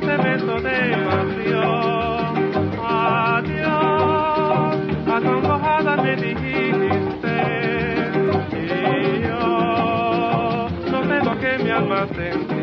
ese beso de pasión. Adiós, acongojada me dijiste, y yo no sé lo que mi alma sentía.